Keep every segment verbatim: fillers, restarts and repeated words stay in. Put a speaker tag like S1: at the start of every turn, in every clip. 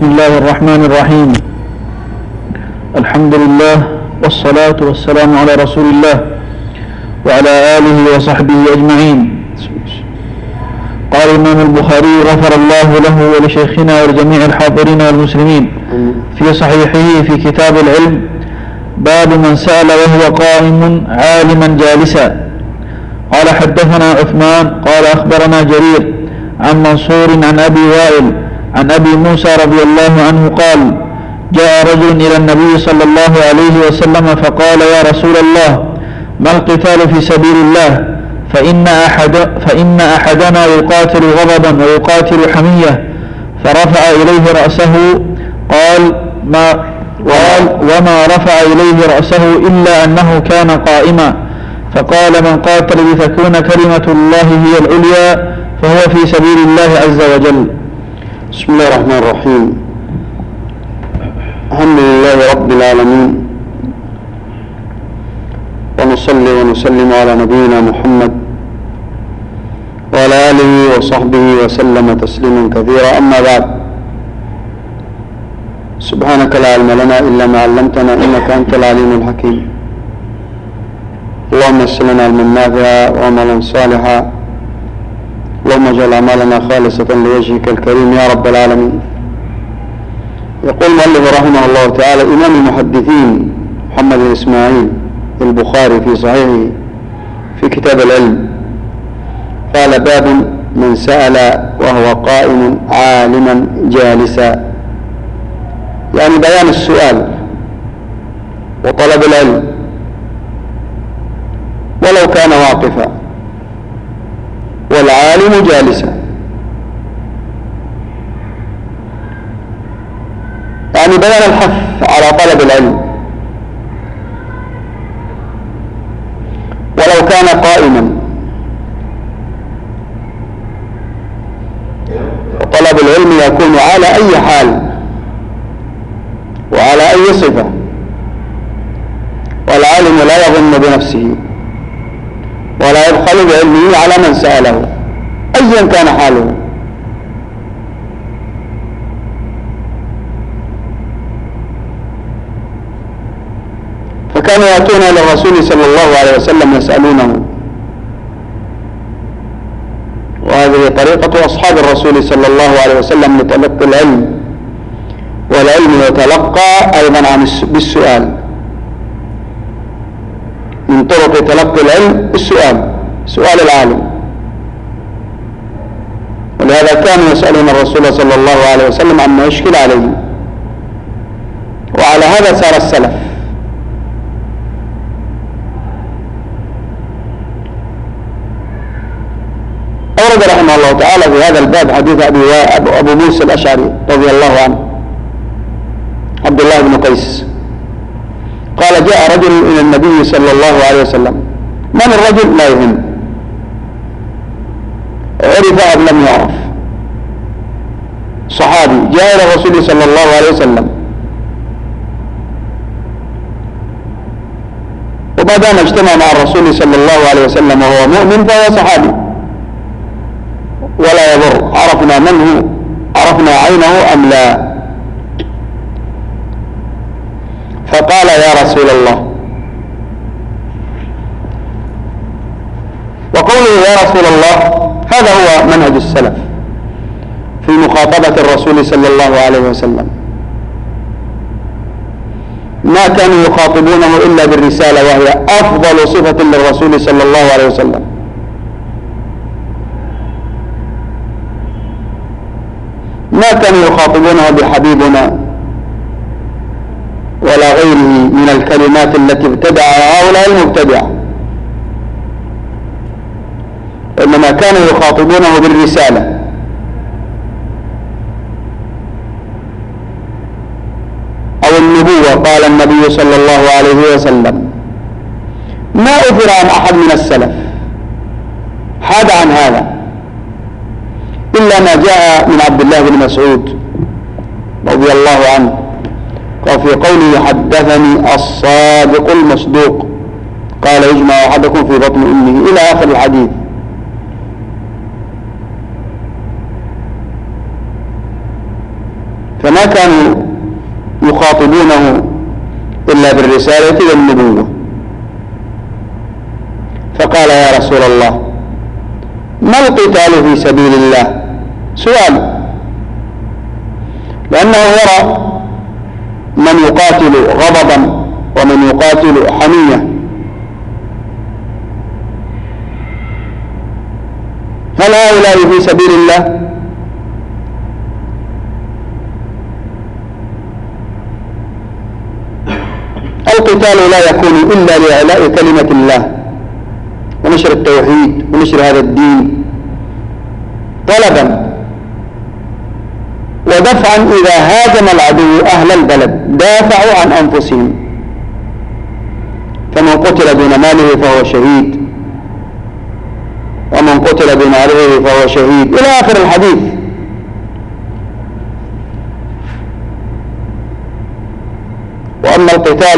S1: بسم الله الرحمن الرحيم. الحمد لله والصلاة والسلام على رسول الله وعلى آله وصحبه أجمعين. قال الإمام البخاري غفر الله له ولشيخنا ولجميع الحاضرين والمسلمين في صحيحه في كتاب العلم باب من سأل وهو قائم عالما جالسا. قال حدثنا عثمان قال أخبرنا جرير عن منصور عن أبي وائل عن أبي موسى رضي الله عنه قال جاء رجل إلى النبي صلى الله عليه وسلم فقال يا رسول الله ما القتال في سبيل الله فإن, أحد فإن أحدنا يقاتل غضبا ويقاتل حمية. فرفع إليه رأسه قال ما قال وما رفع إليه رأسه إلا أنه كان قائما. فقال من قاتل لتكون كلمة الله هي العليا فهو في سبيل الله عز وجل.
S2: بسم الله الرحمن الرحيم. الحمد لله رب العالمين، ونصلي ونسلم على نبينا محمد وعلى آله وصحبه وسلم تسليما كثيرا. أما بعد، سبحانك لا علم لنا إلا ما علمتنا إنك أنت العليم الحكيم. اللهم يسر لنا علما نافعا وعملا صالحا، اللهم اجعل أعمالنا خالصة لوجهك الكريم يا رب العالمين. يقول المؤلف رحمه الله تعالى إمام المحدثين محمد بن إسماعيل البخاري في صحيحه في كتاب العلم قال باب من سأل وهو قائم عالما جالسا، يعني بيان السؤال وطلب العلم ولو كان واقفا، والعالم جالسا، يعني بيان الحث على طلب العلم ولو كان قائما. وطلب العلم يكون على أي حال وعلى أي صفة، والعالم لا يظن بنفسه ولا يبخل بعلمه على من سأله أيا كان حاله. فكانوا يأتون إلى الرسول صلى الله عليه وسلم يسألونه، وهذه طريقة أصحاب الرسول صلى الله عليه وسلم لتلقي العلم، والعلم يتلقى أيضا عن بالسؤال. من طرق تلقي العلم السؤال، سؤال العالم. ولهذا كانوا يسألون الرسول صلى الله عليه وسلم عما يشكل عليه، وعلى هذا سار السلف. أورد رحمه الله تعالى في هذا الباب حديث أبي أبو موسى الأشعري رضي الله عنه عبد الله بن قيس قال جاء رجل إلى النبي صلى الله عليه وسلم. من الرجل لا يهم، عرف أم لم يعرف، صحابي جاء إلى الرسول صلى الله عليه وسلم، وما دام اجتمع مع الرسول صلى الله عليه وسلم وهو مؤمن فهو صحابي ولا يضر، عرفنا من هو، عرفنا عينه أم لا. فقال يا رسول الله، وقوله يا رسول الله هذا هو منهج السلف في مخاطبة الرسول صلى الله عليه وسلم. ما كانوا يخاطبونه إلا بالرسالة، وهي أفضل صفة للرسول صلى الله عليه وسلم. ما كانوا يخاطبونه بحبيبنا ولا غيره من الكلمات التي ابتدعها هؤلاء المبتدعة، إنما كانوا يخاطبونه بالرسالة. أو النبوة. قال النبي صلى الله عليه وسلم ما أثر عن أحد من السلف حاد عن هذا إلا ما جاء من عبد الله بن مسعود رضي الله عنه، وفي قوله حدثني الصادق المصدوق قال يجمع أحدكم في بطن أمه إلى آخر الحديث. فما كانوا يخاطبونه إلا بالرسالة والنبوة. فقال يا رسول الله ما القتال في سبيل الله؟ سؤال، لأنه يرى من يقاتل غضبا ومن يقاتل حمية. هل هؤلاء في سبيل الله؟ القتال لا يكون إلا لإعلاء كلمة الله ونشر التوحيد ونشر هذا الدين طلبا ودفعا. إذا هاجم العدو أهل البلد دافعوا عن أنفسهم، فمن قتل دون ماله فهو شهيد، ومن قتل دون عرضه فهو شهيد، إلى آخر الحديث. وأما القتال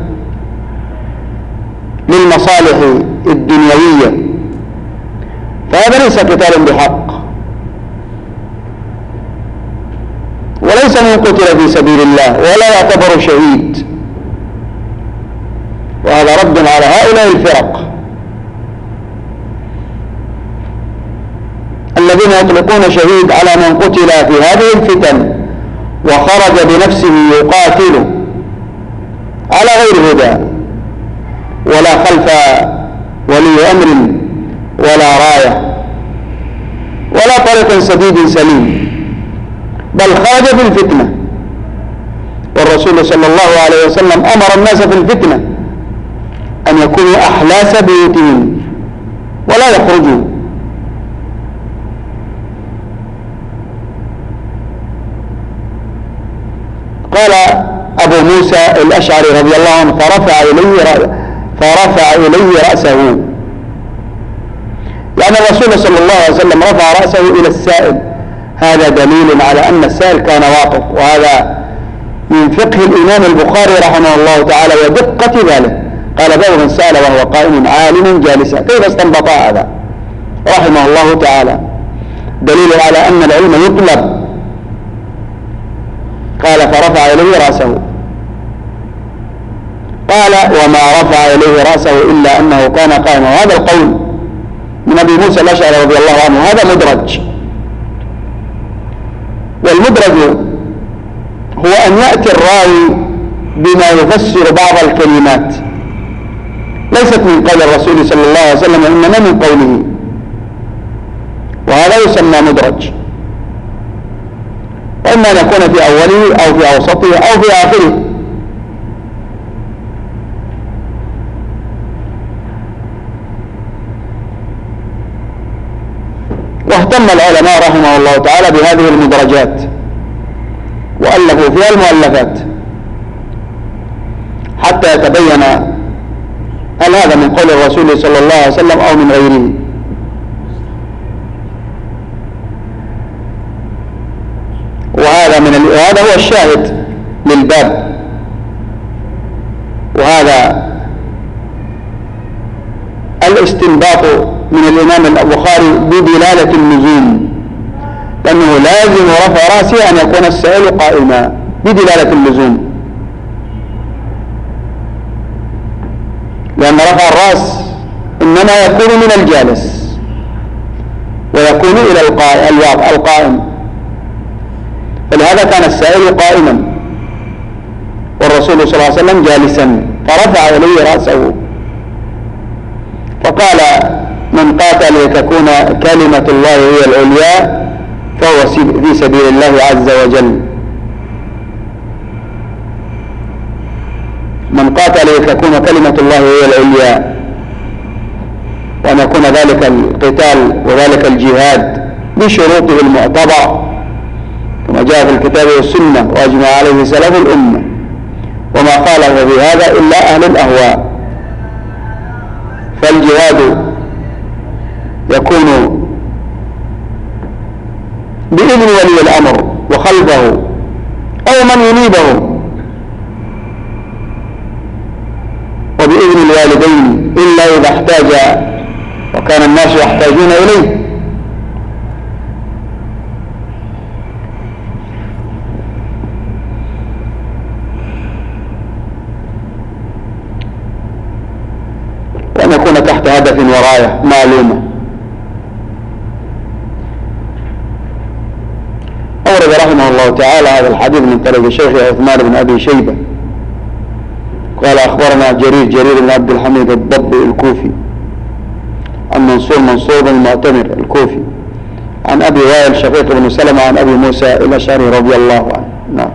S2: للمصالح الدنيوية فهذا ليس قتال بحق، وليس من قتل في سبيل الله ولا يعتبر شهيد. وهذا رد على هؤلاء الفرق الذين يطلقون شهيد على من قتل في هذه الفتن وخرج بنفسه يقاتل على غير هدى ولا خلف ولي أمر ولا راية ولا طريق سديد سليم، بل خرج في الفتنة. والرسول صلى الله عليه وسلم أمر الناس في الفتنة أن يكونوا أحلاس بيوتهم ولا يخرجوا. قال أبو موسى الأشعري رضي الله عنه فرفع إليه فرفع إليه رأسه، لأن الرسول صلى الله عليه وسلم رفع رأسه إلى السائل. هذا دليل على أن السائل كان واقف، وهذا من فقه الإمام البخاري رحمه الله تعالى ودقة ذلك. قال باب من سأل وهو قائم عالم جالسا، كيف استنبط هذا رحمه الله تعالى؟ دليل على أن العلم يطلب. قال فرفع إليه رأسه. قال وما رفع إليه رأسه إلا أنه كان قائما. وهذا القول من أبي موسى الأشعري رضي الله عنه هذا مدرج، والمدرج هو أن يأتي الراوي بما يفسر بعض الكلمات ليست من قول الرسول صلى الله عليه وسلم إنما من قوله، وهذا يسمى مدرج. وإما أن يكون في أوله أو في أوسطه أو في آخره. واهتم العلماء رحمه الله تعالى بهذه المدرجات وألفوا فيها المؤلفات حتى يتبين هل هذا من قول الرسول صلى الله عليه وسلم أو من غيره. وهذا من ال... هذا هو الشاهد للباب، وهذا الاستنباط من الإمام البخاري بدلالة اللزوم، لأنه لازم رفع رأسه أن يكون السائل قائما بدلالة اللزوم، لأن رفع الرأس إنما يكون من الجالس ويكون إلى القائم، فلهذا كان السائل قائما والرسول صلى الله عليه وسلم جالسا فرفع إليه رأسه. فقال من قاتل لتكون كلمة الله هي العليا فهو في سبيل الله عز وجل. من قاتل لتكون كلمة الله هي العليا، وأن يكون ذلك القتال وذلك الجهاد بشروطه المعتبرة كما جاء في الكتاب والسنة وأجمع عليه سلف الأمة، وما خالف في هذا إلا أهل الأهواء. فالجهاد يكون بإذن ولي الأمر وخلفه أو من ينيبه، وبإذن الوالدين إلا إذا احتاج وكان الناس يحتاجون إليه. راية معلومة. أورد رحمه الله تعالى هذا الحديث من طريق الشيخ عثمان بن أبي شيبة قال أخبرنا جرير جرير بن عبد الحميد الضبي الكوفي عن منصور منصور بن المعتمر الكوفي عن أبي وائل شقيق بن سلمة عن أبي موسى الأشعري رضي الله عنه. نعم.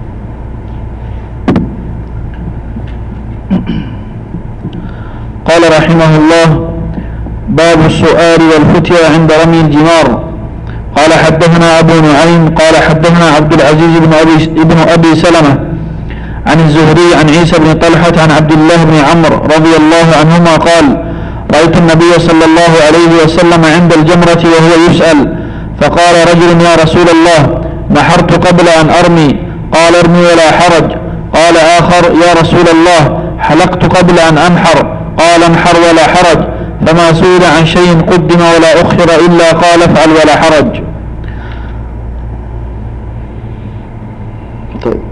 S1: قال رحمه الله: باب السؤال والفتيا عند رمي الجمار. قال حدثنا أبو نعيم قال حدثنا عبد العزيز بن أبي, بن أبي سلمة عن الزهري عن عيسى بن طلحة عن عبد الله بن عمرو رضي الله عنهما قال: رأيت النبي صلى الله عليه وسلم عند الجمرة وهو يسأل، فقال رجل: يا رسول الله، نحرت قبل أن أرمي. قال: ارمي ولا حرج. قال آخر: يا رسول الله، حلقت قبل أن أنحر. قال: انحر ولا حرج. فما سئل عن شيء قدم ولا أخر إلا قال: افعل ولا حرج.
S2: طيب.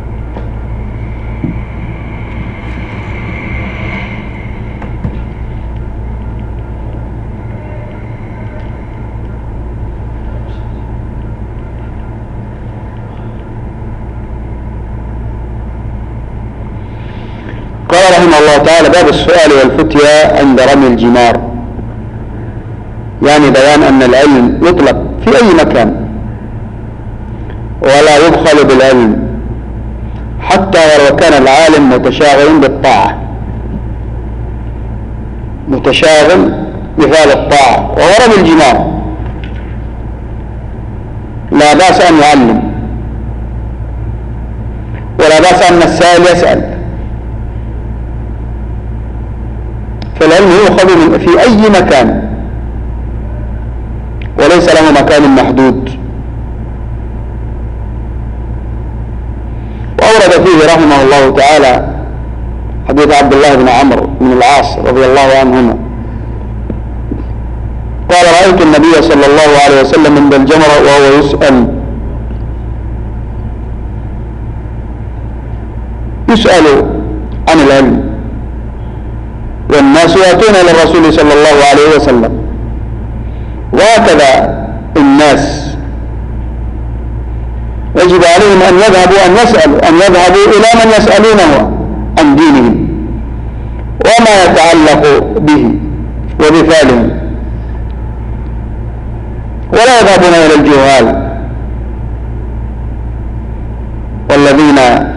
S2: قال رحمه الله تعالى: باب السؤال والفتيا عند رمي الجمار، يعني بيان أن العلم يطلق في أي مكان ولا يبخل بالعلم حتى ولو كان العالم متشاغلا بالطاعة، متشاغل بفعل الطاعة وهو رمي الجمار، لا بأس أن يعلم ولا بأس أن السائل يسأل، فالعلم يؤخذ في أي مكان وليس له مكان محدود. وأورد فيه رحمه الله تعالى حديث عبد الله بن عمرو بن العاص رضي الله عنهما قال: رأيت النبي صلى الله عليه وسلم عند الجمرة وهو يسأل يسأل عن العلم، والناس يأتون إلى الرسول صلى الله عليه وسلم، وهكذا الناس يجب عليهم أن يذهبوا أن يسألوا أن يذهبوا إلى من يسألونه عن دينهم وما يتعلق به وبفعلهم، ولا يذهبون إلى الجهال والذين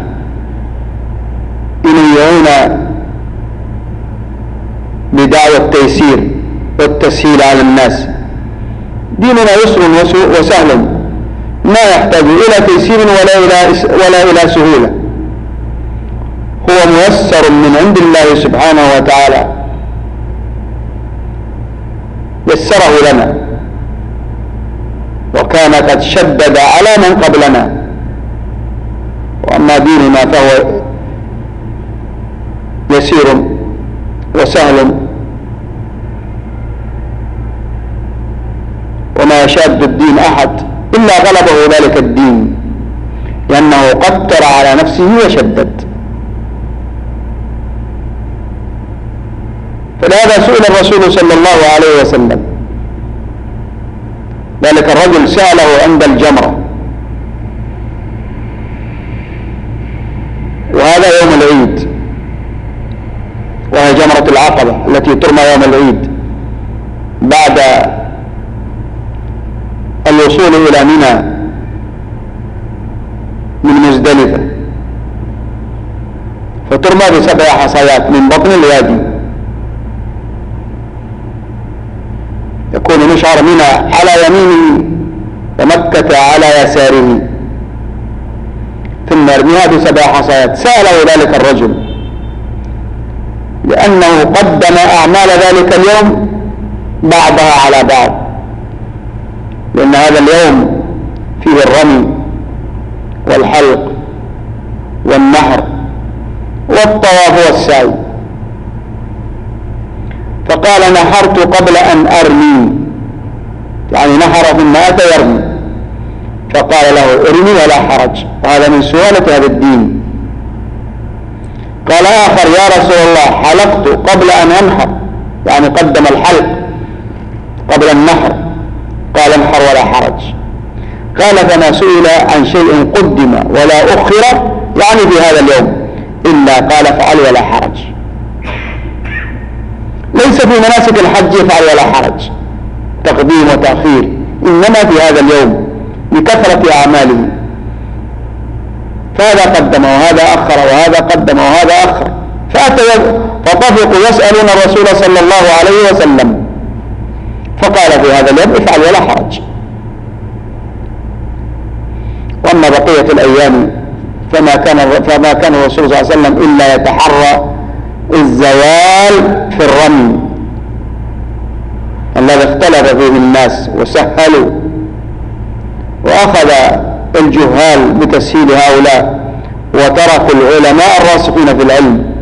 S2: ينيعون بدعوى التيسير والتسهيل على الناس. ديننا يسر وسهل، ما يحتاج إلى تيسير ولا إلى ولا إلى سهولة، هو ميسر من عند الله سبحانه وتعالى، يسره لنا وكان قد شدد على من قبلنا. وأما ديننا فهو يسير وسهل، وما يشاد الدين أحد إلا غلبه ذلك الدين، لأنه قتر على نفسه وشدد. فلهذا سئل الرسول صلى الله عليه وسلم، ذلك الرجل سأله عند الجمرة، وهذا يوم العيد، وهي جمرة العقبة التي ترمى يوم العيد بعد الوصول إلى منى من مزدلفة، فترمى بسبع حصيات من بطن الوادي، يكون مشعر منى على يمينه ومكة على يساره، ثم يرميها بسبع حصيات. سأله ذلك الرجل لأنه قدم أعمال ذلك اليوم بعضها على بعض، لأن هذا اليوم فيه الرمي والحلق والنحر والطواف والسعي، فقال: نحرت قبل أن أرمي، يعني نحر ثم أتى يرمي، فقال له: ارمي ولا حرج، وهذا من سهولة هذا الدين. قال آخر: يا رسول الله، حلقت قبل أن أنحر، يعني قدم الحلق قبل النحر، قال انحر ولا حرج. قال فما سئل عن شيء قدم ولا أخر يعني في هذا اليوم إلا قال افعل ولا حرج. ليس في مناسك الحج يفعل ولا حرج، تقديم وتأخير، إنما في هذا اليوم لكثرة أعماله، فهذا قدم وهذا أخر وهذا قدم وهذا أخر، فطفقوا يسألون الرسول صلى الله عليه وسلم، فقال في هذا اليوم افعل ولا حرج. وأما بقية الأيام فما كان فما كان الرسول صلى الله عليه وسلم إلا يتحرى الزوال في الرمي الذي اختلف فيه الناس وسهلوا، وأخذ الجهال بتسهيل هؤلاء وتركوا العلماء الراسخين في العلم.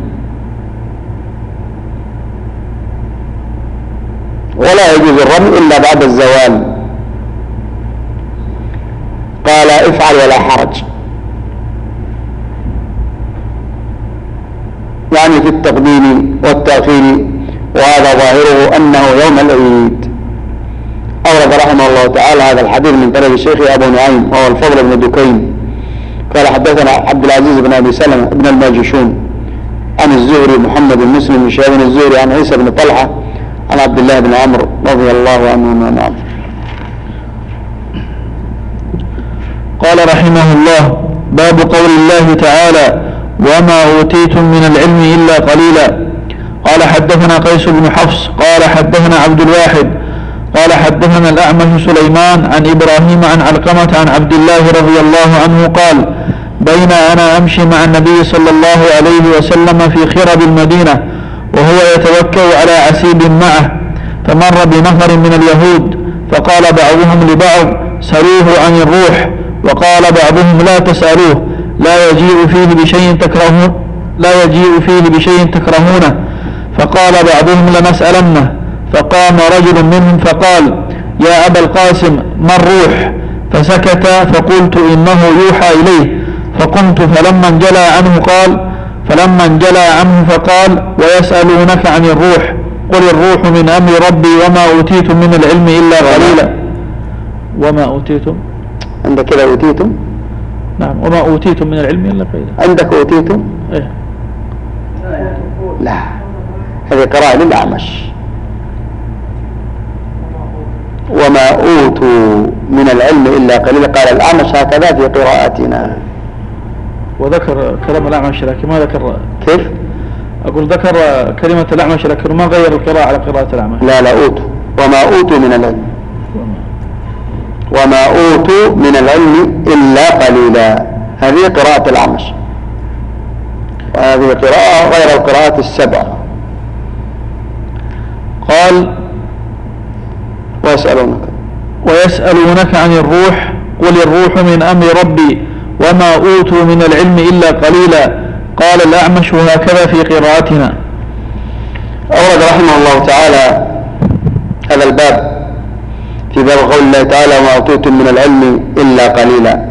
S2: ولا يجوز الرمي إلا بعد الزوال. قال افعل ولا حرج، يعني في التقديم والتأخير، وهذا ظاهره أنه يوم العيد. أورد رحمه الله تعالى هذا الحديث من طريق الشيخ أبو نعيم وهو الفضل بن دكين قال حدثنا عبد العزيز بن أبي سلمة بن الماجشون عن الزهري محمد بن مسلم بن شهاب الزهري عن عيسى بن طلحة عن عبد الله بن عمرو رضي الله عنه. نعم.
S1: قال رحمه الله: باب قول الله تعالى: وما أوتيتم من العلم إلا قليلا. قال حدثنا قيس بن حفص قال حدثنا عبد الواحد قال حدثنا الأعمش سليمان عن إبراهيم عن علقمة عن عبد الله رضي الله عنه قال: بين أنا أمشي مع النبي صلى الله عليه وسلم في خرب المدينة وهو يتوكل على عسيب معه، فمر بنفر من اليهود فقال بعضهم لبعض: سلوه عن الروح، وقال بعضهم: لا تسألوه، لا يجيء فيه بشيء تكرهون لا يجيء فيه بشيء تكرهونه. فقال بعضهم: لنسألنه. فقام رجل منهم فقال: يا أبا القاسم، ما الروح؟ فسكت، فقلت: إنه يوحى إليه. فقمت فلما انجلى عنه قال فلما انجلى عنه فقال: ويسألونك عن الروح، قل الروح من أمر ربي وما أوتيتم من العلم إلا قليلا. وما أوتيتم
S2: عندك كده أوتيتم؟
S1: نعم. وما أوتيتم من العلم إلا قليلا.
S2: عندك أوتيتم؟
S1: إيه؟
S2: لا، هذه قراءة للأعمش. وما أوتوا من العلم إلا قليلا، قال الأعمش هكذا في قراءتنا.
S1: وذكر كلام الأعمش لكن ما ذكر.
S2: كيف؟
S1: أقول ذكر كلمة الأعمش لكن ما غير القراءة على قراءة الأعمش.
S2: لا لا، أوتوا، وما أوتوا من العلم، وما أوتوا من العلم إلا قليلا، هذه قراءة الأعمش، وهذه قراءة غير القراءات السبع.
S1: قال:
S2: ويسألونك
S1: ويسألونك عن الروح، قل الروح من أمر ربي وما أوتوا من العلم إلا قليلا. قال الأعمش: وهكذا في قراءتنا.
S2: أورد رحمه الله تعالى هذا الباب في باب قول الله تعالى: وما أوتيتم من العلم إلا قليلا،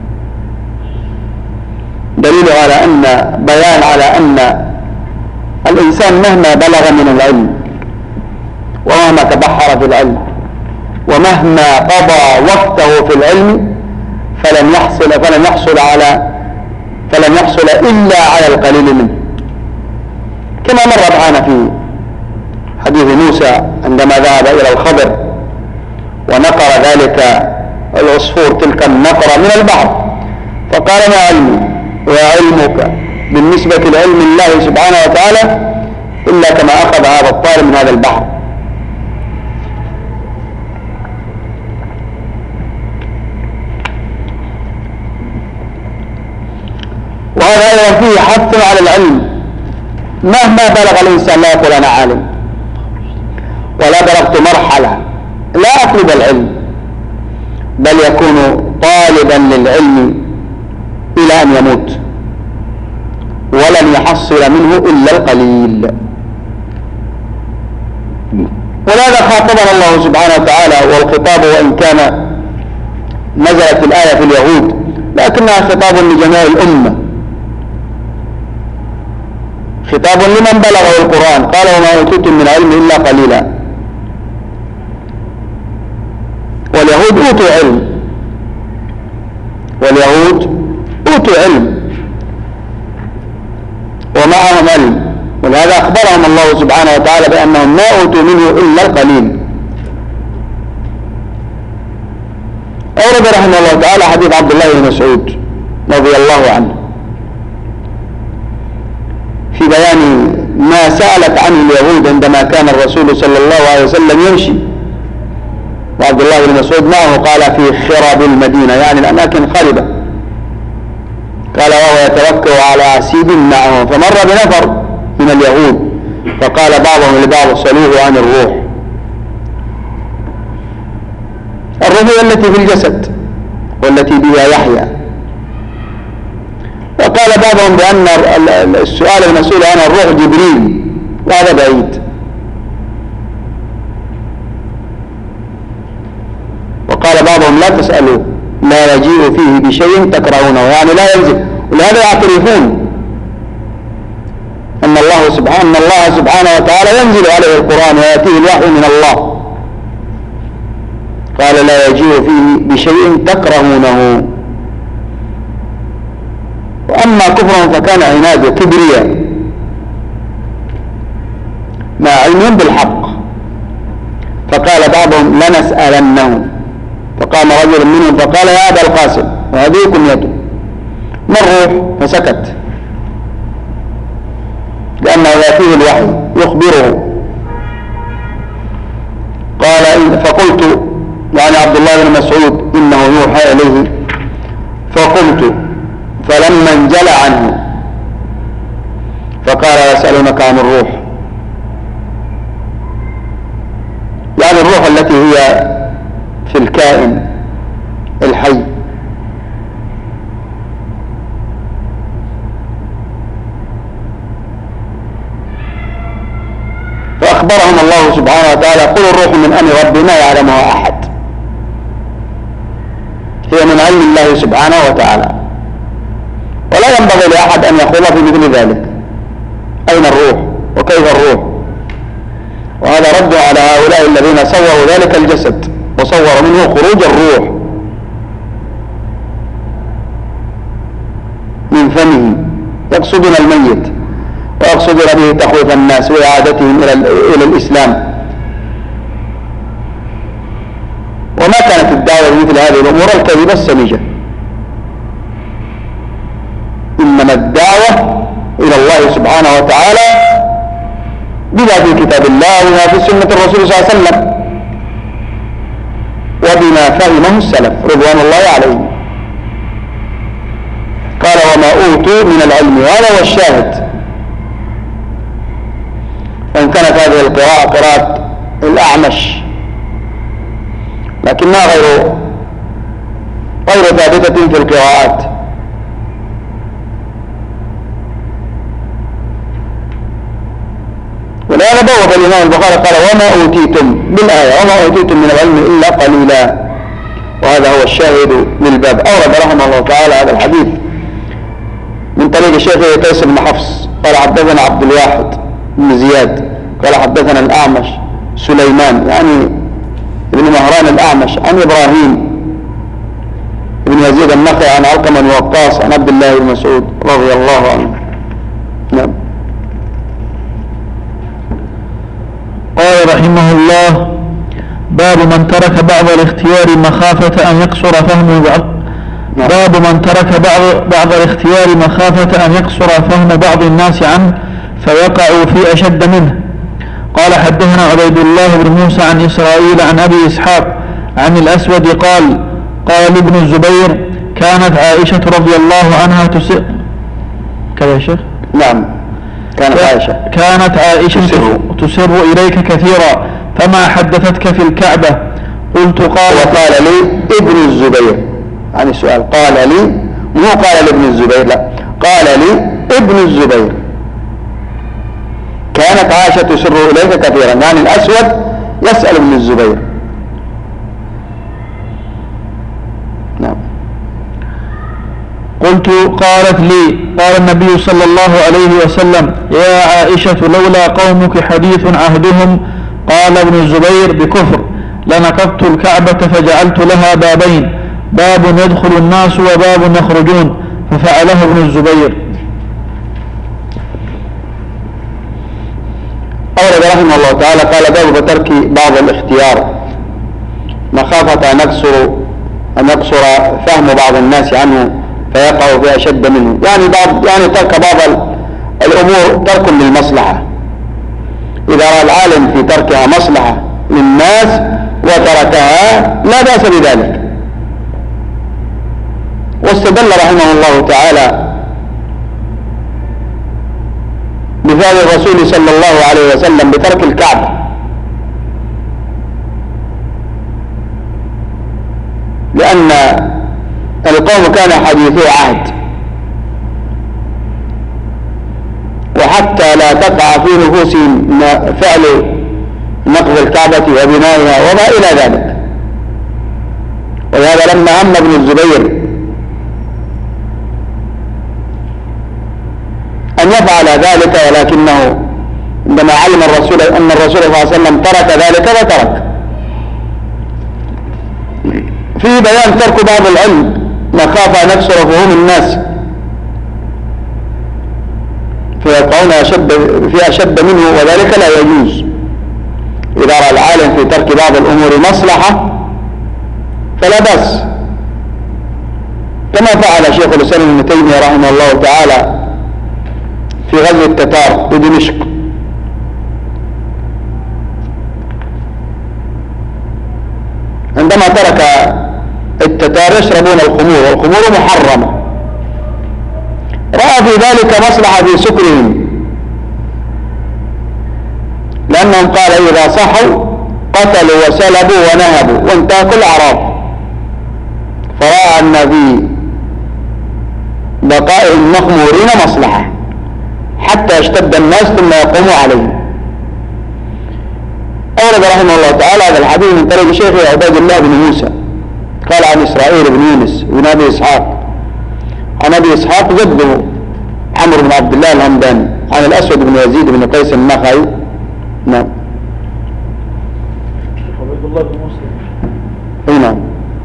S2: دليل على أن بيان على أن الإنسان مهما بلغ من العلم ومهما تبحر في العلم ومهما قضى وقته في العلم فلن يحصل فلن يحصل على فلن يحصل إلا على القليل منه، كما مر معنا في حديث موسى عندما ذهب إلى الخضر ونقر ذلك العصفور تلك النقرة من البحر، فقال: ما علمي وعلمك بالنسبة لعلم الله سبحانه وتعالى إلا كما أخذ هذا الطائر من هذا البحر. وهذا أيضا فيه حث على العلم، مهما بلغ الإنسان لا يقول أنا عالم ولا بلغت مرحلة، لا أطلب العلم، بل يكون طالبا للعلم إلى أن يموت ولن يحصل منه إلا القليل. ولهذا خاطبنا الله سبحانه وتعالى، والخطاب وإن كان نزلت الآية في اليهود لكنها خطاب لجميع الأمة، خطاب لمن بلغه القرآن. قال وما أوتيتم من علم إلا قليلا. واليهود أوتوا علم، واليهود أوتوا علم ومعهم علم، ولهذا أخبرهم الله سبحانه وتعالى بأنهم ما أوتوا منه إلا القليل. أورد رحمه الله تعالى حديث عبد الله بن مسعود رضي الله عنه في بيان ما سألت عنه اليهود عندما كان الرسول صلى الله عليه وسلم يمشي وعبد الله بن مسعود معه. قال في خراب المدينة، يعني الأماكن خربة. قال وهو يتوكل على عسيب معه، فمر بنفر من اليهود فقال بعضهم لبعض سلوه عن الروح. الروح التي في الجسد والتي بها يحيى. وقال بعضهم بأن السؤال المسؤول عن الروح جبريل، وهذا بعيد. وقال بعضهم لا تسألوا لا يجيء فيه بشيء تكرهونه، يعني لا ينزل. ولهذا يعترفون أن الله سبحانه أن الله سبحانه وتعالى ينزل عليه القرآن ويأتيه الوحي من الله. قال لا يجيء فيه بشيء تكرهونه. وأما كفرهم فكان عناد وكبرياء مع علم بالحق. فقال بعضهم لنسألنهم. فقام رجل منهم فقال يا أبا القاسم وهذه كنيته ما الروح؟ فسكت لأنه يأتيه الوحي يخبره. قال فقلت يعني عبد الله بن مسعود إنه يوحى إليه. فقمت فلما انجلى عنه فقال يسألونك عن الروح، يعني الروح التي هي في الكائن الحي. فأخبرهم الله سبحانه وتعالى قل الروح من أمر ربي ما يعلمها أحد، هي من علم الله سبحانه وتعالى، ولا ينبغي لأحد أن يخوض في مثل ذلك. أين الروح وكيف الروح؟ وهذا رد على هؤلاء الذين صوروا ذلك الجسد وصوروا منه خروج الروح من فمه، يقصدون الميت ويقصدون به تخويف الناس وإعادتهم إلى, إلى الإسلام. وما كانت الدعوة بمثل هذه الأمور الكذبة السمجة، إنما الدعوة إلى الله سبحانه وتعالى بما في كتاب الله وما في سنة الرسول صلى الله عليه وسلم وبما فهمه السلف رضوان الله عليهم. قال وما أوتوا من العلم، وهذا هو الشاهد. وإن كانت هذه القراءة قراءة الأعمش لكنها غير غير ثابتة في القراءات. ولهذا بوب الإمام البخاري قال وما أوتيتم بالآية وما أوتيتم من العلم إلا قليلا، وهذا هو الشاهد للباب. أورد رحمه الله تعالى هذا الحديث من طريق الشيخ قيس بن حفص قال حدثنا عبد الواحد بن زياد قال حدثنا الأعمش سليمان يعني ابن مهران الأعمش عن إبراهيم ابن يزيد النخعي عن علقمة بن وقاص عن عبد الله بن مسعود رضي الله عنه. نعم.
S1: قال رحمه الله باب من ترك بعض الاختيار مخافة أن يقصر فهم بعض باب من ترك بعض بعض الاختيار مخافة أن يقصر فهم بعض الناس عنه فيقع في أشد منه. قال حدثنا عبيد الله بن موسى عن إسرائيل عن أبي إسحاق عن الأسود قال قال ابن الزبير كانت عائشة رضي الله عنها تسر كذا يا شيخ؟
S2: نعم كانت عائشة
S1: كانت عائشة تسر, تسر إليك كثيرا فما حدثتك في الكعبة؟ قلت قال
S2: وقال لي ابن الزبير، يعني السؤال قال لي مو قال لابن الزبير، لا قال لي ابن الزبير كانت عائشة تسر إليك كثيرا، يعني الأسود يسأل ابن الزبير.
S1: قلت قلت قالت لي قال النبي صلى الله عليه وسلم يا عائشة لولا قومك حديث عهدهم قال ابن الزبير بكفر لنقضت الكعبة فجعلت لها بابين باب يدخل الناس وباب يخرجون ففعله ابن الزبير.
S2: أورد رحمه الله تعالى قال باب ترك بعض الاختيار مخافة أن يقصر أن يقصر فهم بعض الناس عنه فيقع في أشد منه، يعني بعض يعني ترك بعض الأمور ترك للمصلحة، إذا رأى العالم في تركها مصلحة للناس وتركها لا بأس بذلك. واستدل رحمه الله تعالى بفعل الرسول صلى الله عليه وسلم بترك الكعبة، لأن القوم كان حديثو عهد، وحتى لا تقع في نفوسهم فعل نقض الكعبة وبنائها وما إلى ذلك. ولهذا لما هم ابن الزبير أن يفعل ذلك، ولكنه عندما علم الرسول أن الرسول صلى الله عليه وسلم ترك ذلك فترك. في بيان ترك بعض العلم مخافة أن يكسر فهوم الناس فيقعون أشد في أشد منه، وذلك لا يجوز. إذا رأى العالم في ترك بعض الأمور مصلحة فلا بأس، كما فعل شيخ الإسلام ابن تيمية رحمه الله تعالى في غزو التتار بدمشق، عندما ترك التتار يشربون الخمور والخمور محرمة، رأى في ذلك مصلحة في سكرهم، لأنهم قال إذا صحوا قتلوا وسلبوا ونهبوا وانتهكوا الأعراض، فرأى أن في بقاء المخمورين مصلحة حتى يشتد الناس ثم يقوموا عليه. أورد رحمه الله تعالى هذا الحديث من طريق شيخه عبيد الله بن موسى قال عن إسرائيل بن يونس بن أبي إسحاق عن أبي إسحاق جده عمرو بن عبد الله الهمداني عن الأسود بن يزيد بن قيس النخعي. نعم.
S1: عبيد الله بن موسى.
S2: نعم.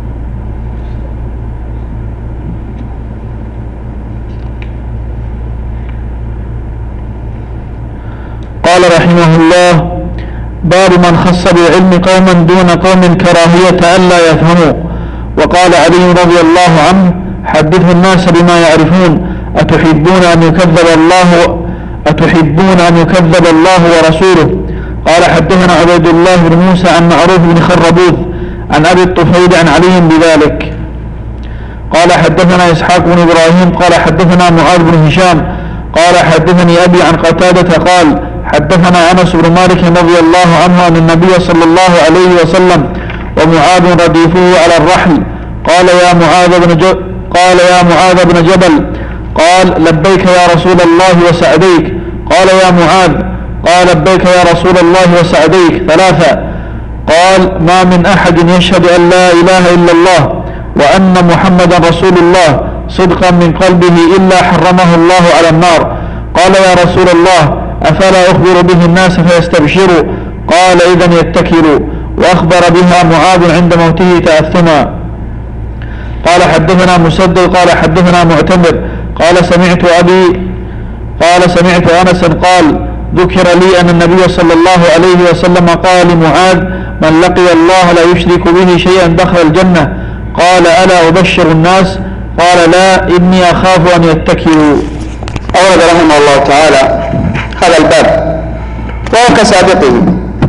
S1: قال رحمه الله باب من خص بالعلم قوما دون قوم كراهية ألا يفهموا. وقال علي رضي الله عنه حدثوا الناس بما يعرفون أتحبون أن يكذب الله أتحبون أن يكذب الله ورسوله. قال حدثنا عبيد الله بن موسى عن معروف بن خربوث عن أبي الطفيل عن علي بذلك. قال حدثنا إسحاق بن إبراهيم قال حدثنا معاذ بن هشام قال حدثني أبي عن قتادة قال حدثنا أنس بن مالك رضي الله عنه أن النبي صلى الله عليه وسلم ومعاذ رديفه على الرحل قال يا معاذ بن جبل قال يا معاذ بن جبل قال لبيك يا رسول الله وسعديك. قال يا معاذ قال لبيك يا رسول الله وسعديك ثلاثة. قال ما من أحد يشهد أن لا إله إلا الله وأن محمدا رسول الله صدقا من قلبه إلا حرمه الله على النار. قال يا رسول الله أفلا أخبر به الناس فيستبشروا؟ قال إذن يتكلوا. وأخبر بها معاذ عند موته تأثما. قال حدثنا مسدد قال حدثنا معتمر قال سمعت أبي قال سمعت أنسا قال ذكر لي أن النبي صلى الله عليه وسلم قال لمعاذ من لقي الله لا يشرك به شيئا دخل الجنة. قال ألا أبشر الناس؟ قال لا إني أخاف أن يتكلوا.
S2: أورد رحمه الله تعالى هذا الباب وهو كسابقه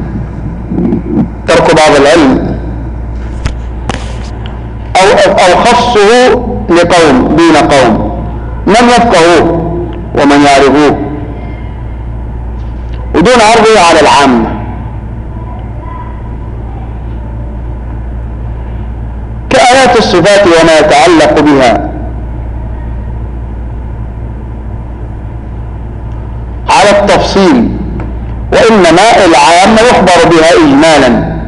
S2: ترك بعض العلم أو, أو خصه لقوم دون قوم من يفقهوه ومن يعرفوه ودون عرضه على العامة، كآيات الصفات وما يتعلق بها على التفصيل، وإنما العامة يخبر بها إجمالا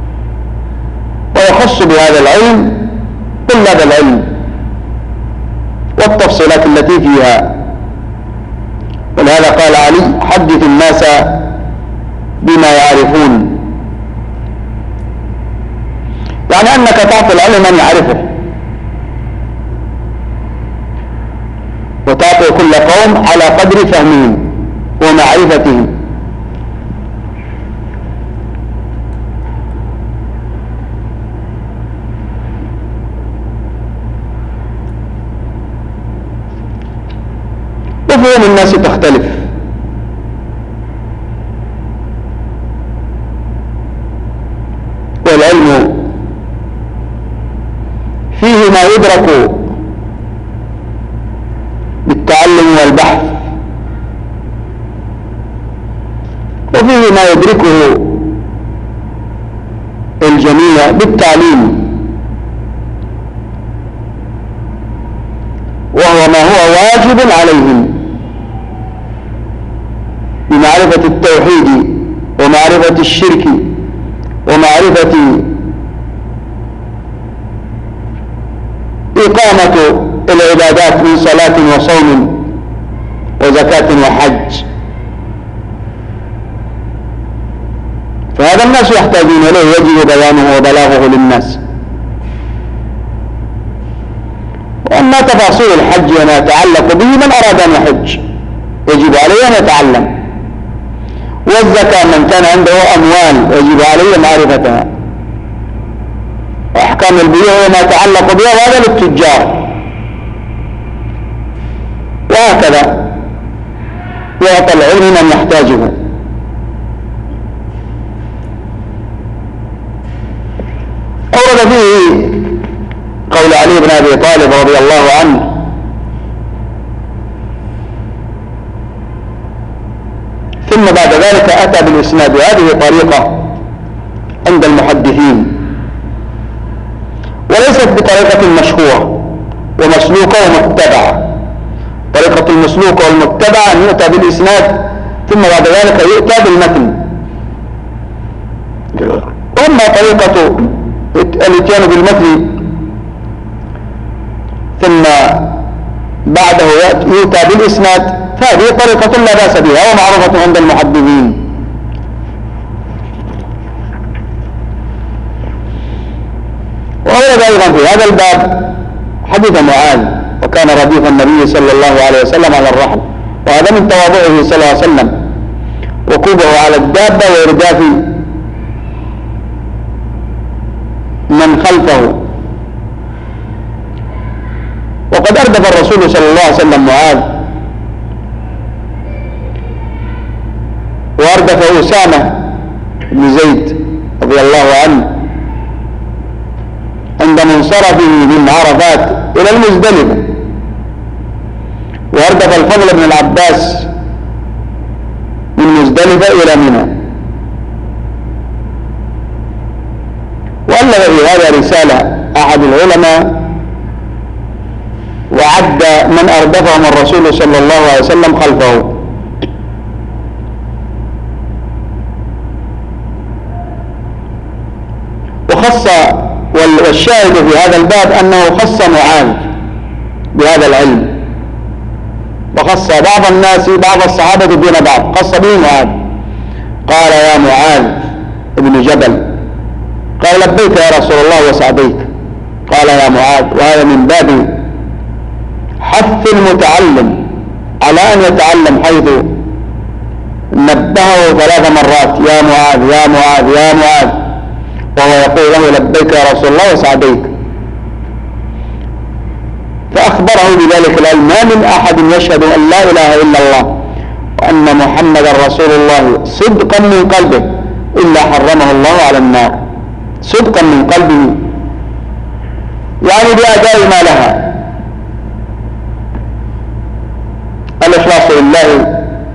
S2: ويخص بهذا العلم طلاب العلم والتفصيلات التي فيها. ولهذا قال علي: حدث الناس بما يعرفون، يعني أنك تعطي العلم من يعرفه، وتعطي كل قوم على قدر فهمهم ومعرفتهم. وفهم الناس تختلف، والعلم فيه ما يدرك بالتعلم والبحث، وفيه ما يدركه الجميع بالتعليم، وهو ما هو واجب عليهم بمعرفة التوحيد ومعرفة الشرك ومعرفة إقامة العبادات من صلاة وصوم وزكاة وحج. فهذا الناس يحتاجون إليه، يجب بيانه وبلاغه للناس. وأما تفاصيل الحج وما يتعلق به، من أراد أن يحج يجب عليه أن يتعلم، والزكاة من كان عنده أموال يجب عليه معرفتها، وأحكام البيوع وما يتعلق بها، وهذا للتجار. وهكذا يعطى العلم من يحتاجه. أورد فيه قول علي بن أبي طالب رضي الله عنه: ثم بعد ذلك أتى بالإسناد. هذه طريقة عند المحدثين، وليست بطريقة مشهورة ومسلوكة ومتبعة. طريقة المسلوكة والمتبعة أن يؤتى بالإسناد ثم بعد ذلك يؤتى بالمتن. وأما طريقة الاتيان بالمتن ثم بعده يؤتى بالإسناد، فهذه طريقة لا بأس بها ومعروفة عند المحدثين. وورد أيضا في هذا الباب حديث معاذ: وكان رديف النبي صلى الله عليه وسلم على الرحل، وهذا من تواضعه صلى الله عليه وسلم، وكوبه على الدابة وإرداف من خلفه. وقد أردف الرسول صلى الله عليه وسلم معاذ، وأردف أسامة بن زيد رضي الله عنه عند منصرفه من عرفات إلى المزدلفة، وأردف الفضل بن العباس من مزدلفة إلى منى. وألف في هذا رسالة أحد العلماء، وعد من أردفهم الرسول صلى الله عليه وسلم خلفه. وخص، والشاهد في هذا الباب أنه خص معاذ بهذا العلم، وخص بعض الناس بعض الصحابة دون بعض، خص به معاذ. قال: يا معاذ ابن جبل. قال: لبيك يا رسول الله وسعديك. قال: يا معاذ. وهذا من باب حث المتعلم على أن يتعلم، حيث نبهه ثلاث مرات: يا معاذ يا معاذ يا معاذ، وهو يقول له: لبيك يا رسول الله وسعديك. فأخبره بذلك العلم: ما من أحد يشهد أن لا إله إلا الله وأن محمدا رسول الله صدقا من قلبه إلا حرمه الله على النار. صدقا من قلبه يعني بأداء ما لها، الإخلاص لله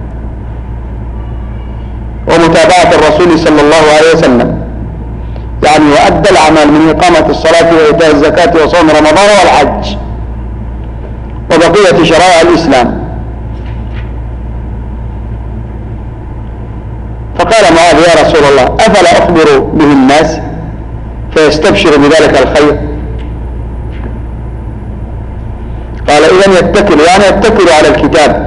S2: ومتابعة الرسول صلى الله عليه وسلم، يعني وأدى الأعمال من إقامة الصلاة وإيتاء الزكاة وصوم رمضان والحج وبقية شرائع الإسلام. فقال معاذ: يا رسول الله، أفلا أخبر به الناس فيستبشر بذلك الخير؟ قال: إذا قائلا يتكل يعني يتكل على الكتاب.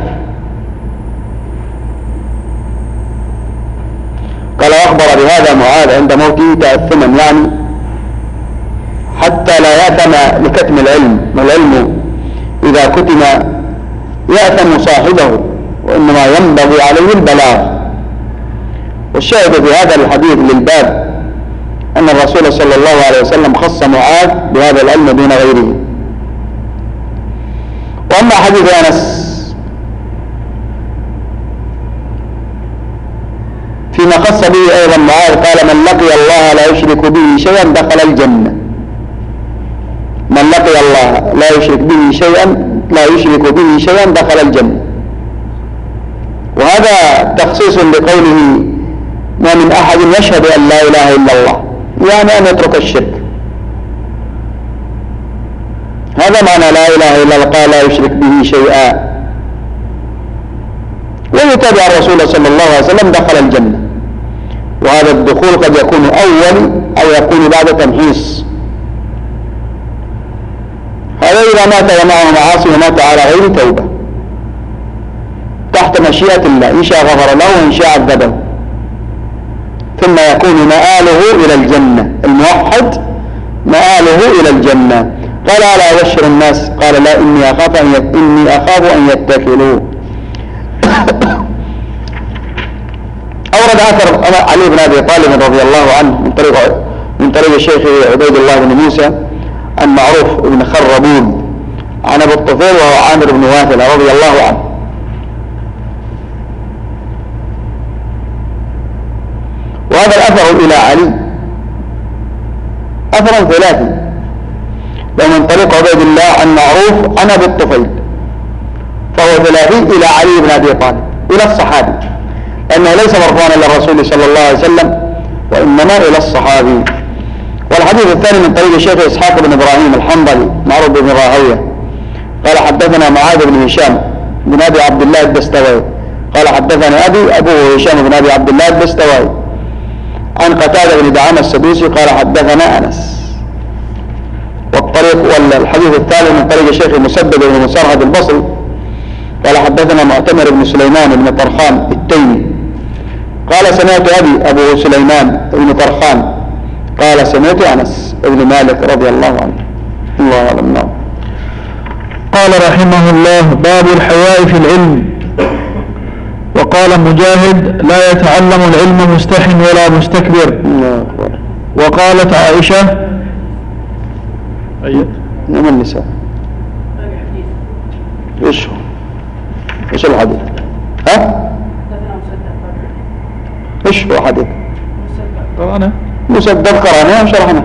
S2: قال أخبر بهذا معاذ عند موته تأثما يعني حتى لا يأثم لكتم العلم، والعلم إذا كتم يأثم صاحبه، وإنما ينبغي عليه البلاغ. والشاهد في هذا الحديث للباب أن الرسول صلى الله عليه وسلم خص معاذ بهذا العلم دون غيره. وأما حديث أنس فيما خص به أيضا معاذ قال من لقي الله لا يشرك به شيئا دخل الجنة. من لقي الله لا يشرك به شيئا لا يشرك به شيئا دخل الجنة. وهذا تخصيص لقوله ما من أحد يشهد أن لا إله إلا الله، يعني أن يترك الشرك. هذا معنى لا إله إلا الله، قال لا يشرك به شيئا. ويتبع الرسول صلى الله عليه وسلم دخل الجنة. وهذا الدخول قد يكون أول أو يكون بعد تمحيص. هذا إذا مات ومعه معاصي ومات على غير توبة تحت مشيئة الله، إن شاء غفر له وإن شاء عذبه، ثم يكون مآله إلى الجنة. الموحد مآله إلى الجنة. قال ألا أبشر الناس؟ قال لا، إني أخاف أن يت... إني أخاف أن يتكلوا. أورد أثر علي بن أبي طالب رضي الله عنه من طريق من طريق الشيخ عبيد الله بن موسى عن معروف بن خربون عن أبي الطفيل وهو عامر بن واثل رضي الله عنه. وهذا الأثر إلى علي أثر ثلاثي، ومن طريق عبيد الله عن معروف عن أبي الطفيل، فهو ثلاثي إلى علي بن أبي طالب إلى الصحابي، لأنه ليس مرفوعا إلى الرسول صلى الله عليه وسلم وإنما إلى الصحابي. والحديث الثاني من طريق الشيخ إسحاق بن إبراهيم الحنظلي معروف بن راهويه قال حدثنا معاذ بن هشام بن أبي عبد الله الدستوائي قال حدثنا أبي أبوه هشام بن أبي عبد الله الدستوائي عن قتادة بن دعامة السدوسي قال حدثنا أنس. والطريق والحديث الثالث من طريق الشيخ المسدد بن مسرهد البصري قال حدثنا معتمر بن سليمان بن طرخان التيمي قال سمعت أبي أبو سليمان بن طرخان قال سمعت أنس بن مالك رضي الله عنه. الله أعلم.
S1: قال رحمه الله باب الحياء في العلم. وقال مجاهد لا يتعلم العلم مستح ولا مستكبر. وقالت عائشة
S2: أيد نعم النساء إيش إيش الحديث؟ ها؟ إيش هو حديث؟
S1: قرأنا
S2: مسدد قرأنا وشرحنا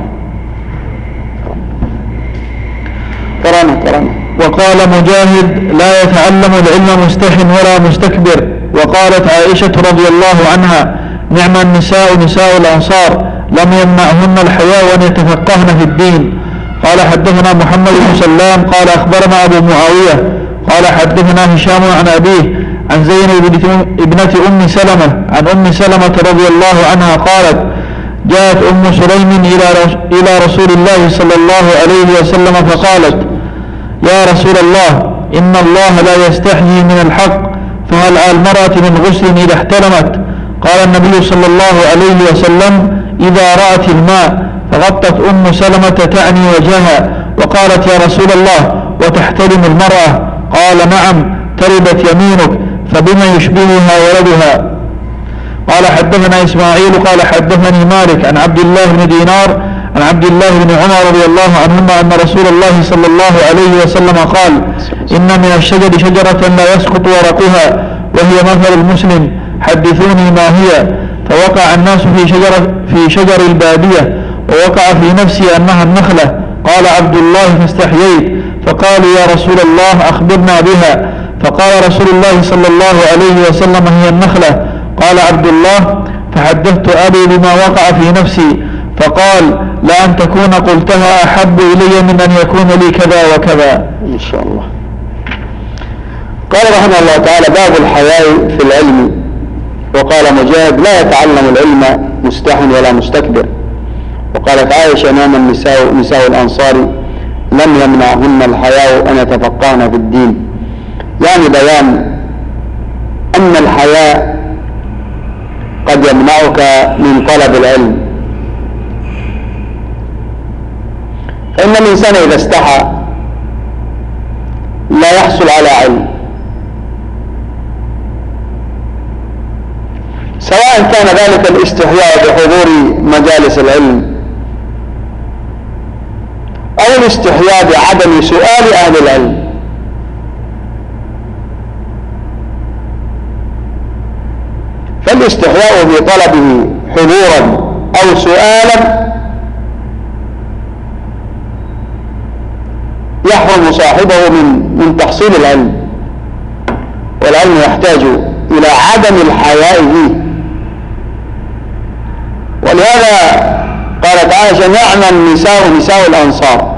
S2: قرأنا قرأنا.
S1: وقال مجاهد لا يتعلم العلم مستح ولا مستكبر. وقالت عائشة رضي الله عنها نعم النساء نساء الأنصار لم يمنعهن الحياء وأن يتفقهن في الدين. قال حدثنا محمد بن سلام قال أخبرنا أبو معاوية قال حدثنا هشام عن أبيه عن زينب ابنة أم سلمة عن أم سلمة رضي الله عنها قالت جاءت أم سليم إلى رسول الله صلى الله عليه وسلم فقالت يا رسول الله إن الله لا يستحيي من الحق فهل على المرأة من غسل إذا احتلمت؟ قال النبي صلى الله عليه وسلم إذا رأت الماء. فغطت أم سلمة تعني وجهها وقالت يا رسول الله وتحتلم المرأة؟ قال نعم تربت يمينك فبما يشبهها ولدها. قال حدثنا إسماعيل قال حدثني مالك عن عبد الله بن دينار عن عبد الله بن عمر رضي الله عنهما أن رسول الله صلى الله عليه وسلم قال إن من الشجر شجرة لا يسقط ورقها وهي مثل المسلم حدثوني ما هي. فوقع الناس في شجر, في شجر البادية ووقع في نفسي أنها النخلة. قال عبد الله فاستحييت فقالوا يا رسول الله أخبرنا بها. فقال رسول الله صلى الله عليه وسلم هي النخلة. قال عبد الله فحدثت أبي بما وقع في نفسي فقال لا أن تكون قلتها أحب إلي من أن يكون لي كذا وكذا.
S2: إن شاء الله. قال رحمه الله تعالى باب الحياء في العلم. وقال مجاهد لا يتعلم العلم مستح ولا مستكبر. وقالت عائشة نام النساء نساء الأنصار لم يمنعهن الحياء أن يتفقهن في الدين، يعني بيان أن الحياء قد يمنعك من طلب العلم. فإن الإنسان إذا استحى لا يحصل على علم، سواء كان ذلك الاستحياء بحضور مجالس العلم أو الاستحياء بعدم سؤال أهل العلم. فالاستحياء في طلبه حضورا أو سؤالا يحرم صاحبه من من تحصيل العلم، والعلم يحتاج إلى عدم الحياء فيه. ولهذا قالت عائشة: نعم النساء نساء الأنصار،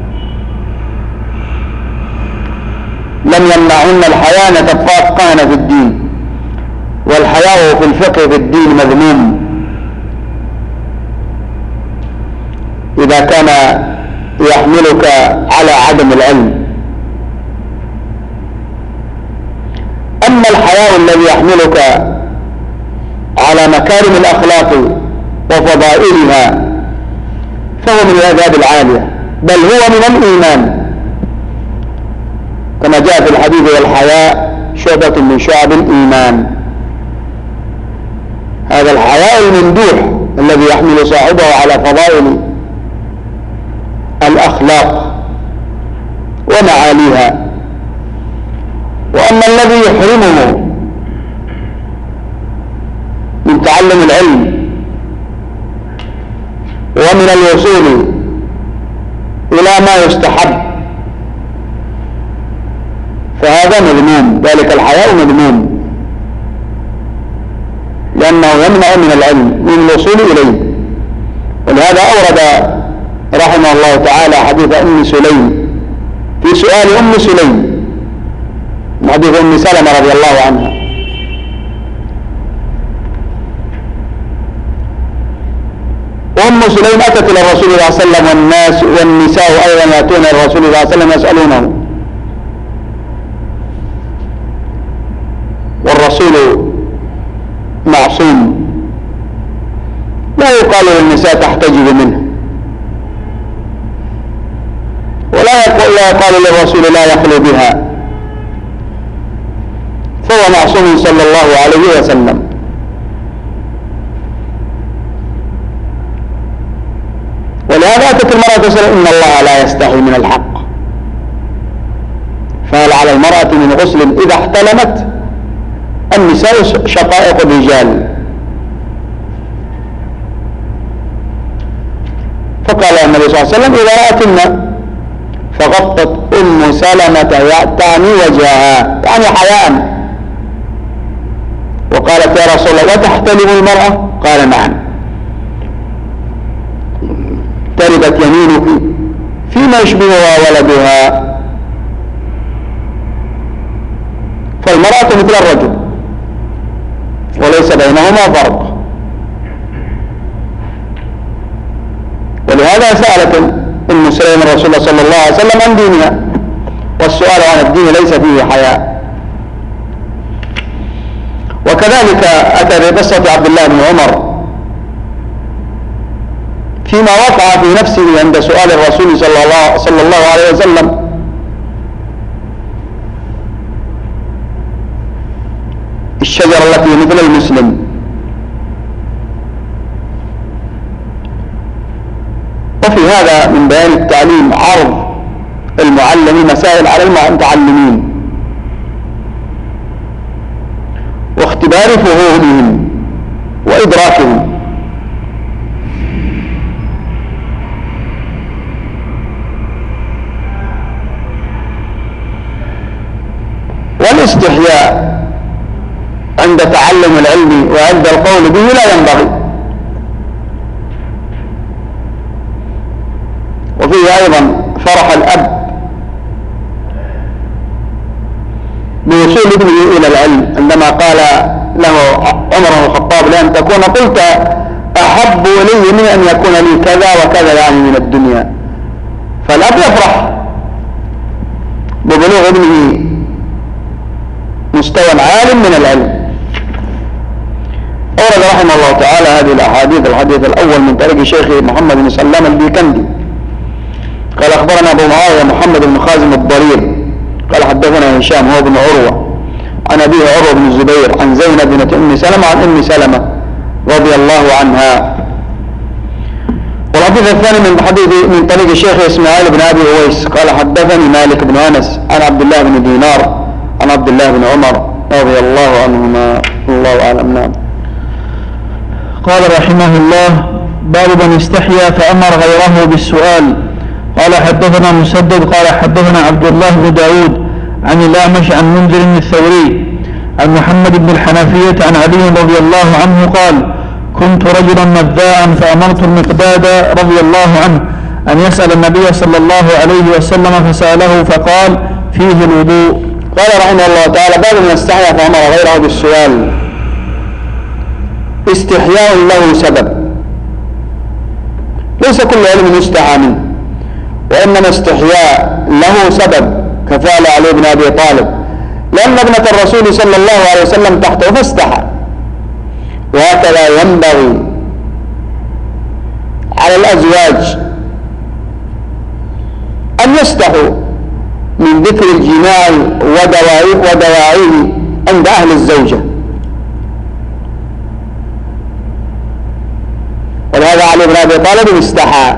S2: لم يمنعهن الحياء أن يتفقهن في الدين، والحياء في الفقه في الدين مذموم إذا كان يحملك على عدم العلم. أما الحياء الذي يحملك على مكارم الأخلاق وفضائلها فهو من الآداب العالية، بل هو من الإيمان، كما جاء في الحديث: والحياء شعبة من شعب الإيمان. هذا الحياء الممدوح الذي يحمل صاحبه على فضائل الأخلاق ومعاليها. وأما الذي يحرمه من تعلم العلم ومن الوصول إلى ما يستحب فهذا مذموم، ذلك الحياء مذموم، لأنه يمنع من العلم من الوصول إليه. ولهذا أورد رحمه الله تعالى حديث أم سليم في سؤال أم سليم، حديث أم سلمة رضي الله عنها: أم سليم أتت إلى الرسول صلى الله عليه وسلم والناس والنساء أيضا يأتون إلى الرسول صلى الله عليه وسلم يسألونه، والرسول معصوم لا يقال للنساء تحتجب منه، ولا يقول لا يقال للرسول لا يخلو بها، فهو معصوم صلى الله عليه وسلم. ولهذا أتت المرأة تسأل: إن الله لا يستحي من الحق، فهل على المرأة من غسل إذا احتلمت؟ النساء شقائق الرجال. فقال النبي صلى الله عليه وسلم: إذا رأتن، فغطت أم سلمة تعني وجهها يعني حياء، وقالت: يا رسول الله وتحتلم المرأة؟ قال: نعم، تربت يمينك فيما يشبهها ولدها. فالمرأة مثل الرجل وليس بينهما فرق. ولهذا سألت أم سليم الرسول صلى الله عليه وسلم عن دينها، والسؤال عن الدين ليس فيه حياء. وكذلك أتى بقصة عبد الله بن عمر فيما وقع في نفسه عند سؤال الرسول صلى الله, صلى الله عليه وسلم: الشجرة التي مثل المسلم. وفي هذا من بيان التعليم عرض المعلم مسائل على المتعلمين واختبار فهومهم وإدراكهم. والاستحياء عند تعلم العلم وعند القول به لا ينبغي. وفيه أيضا فرح الأب بوصول ابنه إلى العلم عندما قال له عمر بن الخطاب: لأن تكون قلت أحب إلي من أن يكون لي كذا وكذا، يعني من الدنيا. فالأب يفرح عالم من العلم. أورد رحمه الله تعالى هذه الأحاديث. الحديث الأول من طريق شيخه محمد بن سلام البيكندي قال أخبرنا أبو معاوية محمد بن خازم الضرير قال حدثنا هشام هو بن عروة عن أبيه عروة بن الزبير عن زينب بنت أم سلمة عن أم سلمة رضي الله عنها. والحديث الثاني من حديث من طريق الشيخ إسماعيل بن أبي أويس قال حدثني مالك بن أنس عن عبد الله بن دينار عن عبد الله بن عمر رضي الله عنهما. الله أعلم. نعم.
S1: قال رحمه الله باب من استحيا فأمر غيره بالسؤال. قال حدثنا مسدد قال حدثنا عبد الله بن داود عن الأعمش عن منذر الثوري عن محمد بن الحنفية عن علي رضي الله عنه قال كنت رجلا مذاعا فأمرت المقداد رضي الله عنه أن يسأل النبي صلى الله عليه وسلم فسأله فقال فيه الوضوء.
S2: قال رحمه الله تعالى باب من استحيا فأمر غيره بالسؤال. استحياء له سبب، ليس كل علم يستحى منه، وإنما استحياء له سبب كفعل علي بن أبي طالب، لأن ابنة الرسول صلى الله عليه وسلم تحته فاستحى. وهكذا ينبغي على الأزواج أن يستحوا من ذكر الجماع ودواعيه عند أهل الزوجة. ولهذا علي بن أبي طالب استحى،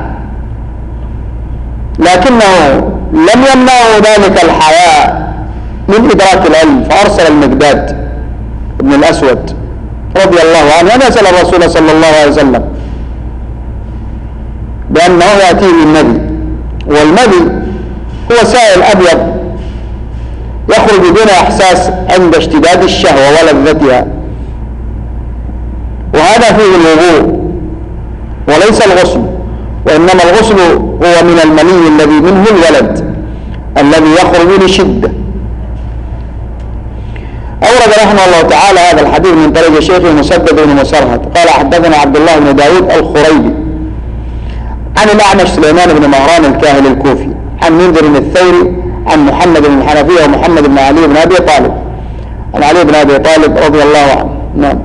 S2: لكنه لم يمنعه ذلك الحياء من إدراك العلم، فأرسل المقداد بن الأسود رضي الله عنه أن يسأل الرسول صلى الله عليه وسلم بأنه يأتيه بالمذي، والمذي هو سائل أبيض يخرج دون إحساس عند اشتداد الشهوة ولذتها، وهذا فيه الوضوء وليس الغسل، وإنما الغسل هو من المني الذي منه الولد الذي يخرج لشدة. أورد رحمه الله تعالى هذا الحديث من طريق شيخه مسدد بن مسرهد قال حدثنا عبد الله بن داود الخريبي عن الأعمش سليمان بن مهران الكاهل الكوفي عن منذر الثوري عن محمد بن الحنفية ومحمد بن علي بن أبي طالب عن علي بن أبي طالب رضي الله عنه. نعم.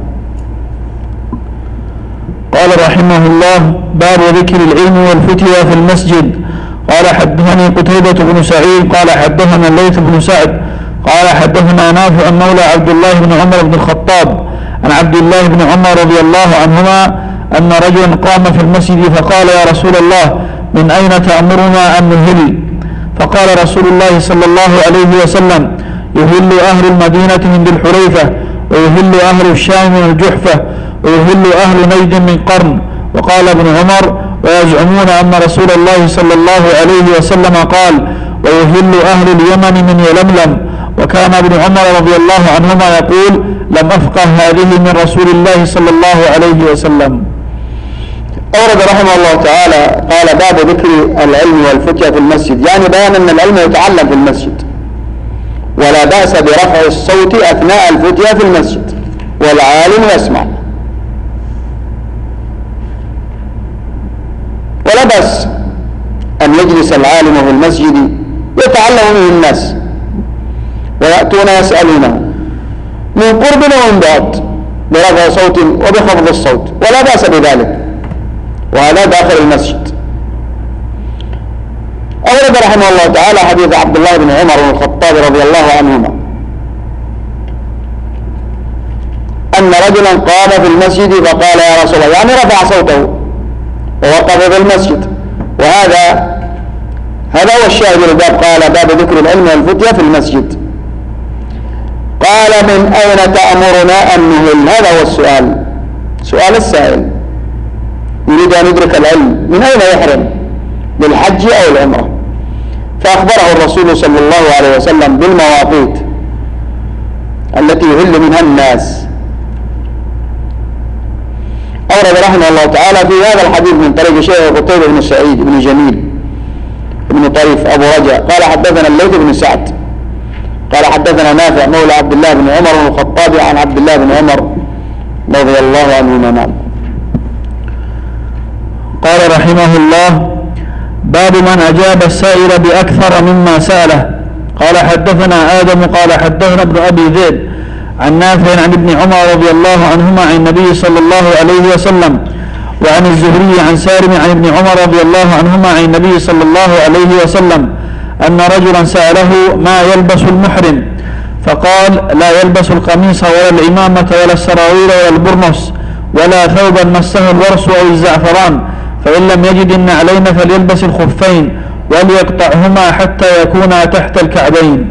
S1: قال رحمه الله باب ذكر العلم والفتيا في المسجد. قال حدثني قتيبة بن سعيد قال حدثنا الليث بن سعد قال حدثنا نافع مولى عبد الله بن عمر بن الخطاب عن عبد الله بن عمر رضي الله عنهما أن رجلا قام في المسجد فقال يا رسول الله من أين تأمرنا أن نهل؟ فقال رسول الله صلى الله عليه وسلم يهل أهل المدينة من ذي الحليفة، ويهل أهل الشام من الجحفة، ويهل أهل نجد من قرن. وقال ابن عمر ويزعمون أن رسول الله صلى الله عليه وسلم قال ويهل أهل اليمن من يلملم. وكان ابن عمر رضي الله عنهما يقول لم أفقه هذه من رسول الله صلى الله عليه وسلم.
S2: أورد رحمه الله تعالى قال باب ذكر العلم والفتيا في المسجد، يعني بيان أن العلم يتعلم في المسجد، ولا بأس برفع الصوت أثناء الفتيا في المسجد والعالم يسمع، ولا بأس أن يجلس العالم في المسجد يتعلم منه الناس ويأتون يسألونه من قرب ومن بعد برفع صوت وبخفض الصوت، ولا بأس بذلك، وهذا داخل المسجد. أورد رحمه الله تعالى حديث عبد الله بن عمر بن الخطاب رضي الله عنهما أن رجلا قام في المسجد فقال يا رسول الله، يعني رفع صوته ووقف في المسجد، وهذا هذا هو الشاهد للباب. قال باب ذكر العلم والفتيا في المسجد. قال من أين تأمرنا أن نهل؟ هذا هو السؤال، سؤال السائل يريد أن يدرك العلم من أين يحرم، بالحج أو العمرة؟ فأخبره الرسول صلى الله عليه وسلم بالمواقيت التي يهل منها الناس. أورد رحمه الله تعالى في هذا الحديث من طريق شيخ قتيبة بن سعيد بن جميل بن طريف أبو رجاء قال حدثنا الليث بن سعد قال حدثنا نافع مولى عبد الله بن عمر بن الخطاب عن عبد الله بن عمر رضي الله عنهما. نعم.
S1: قال رحمه الله باب من أجاب السائل بأكثر مما سأله. قال حدثنا آدم قال حدثنا ابن أبي ذئب عن نافع عن ابن عمر رضي الله عنهما عن النبي صلى الله عليه وسلم. وعن الزهري عن سالم عن ابن عمر رضي الله عنهما عن النبي صلى الله عليه وسلم أن رجلا سأله ما يلبس المحرم فقال لا يلبس القميص ولا العمامة ولا السراويل ولا البرنس ولا ثوبا مسه الورس أو الزعفران، فإن لم يجد النعلين فليلبس الخفين وليقطعهما حتى يكونا تحت الكعبين.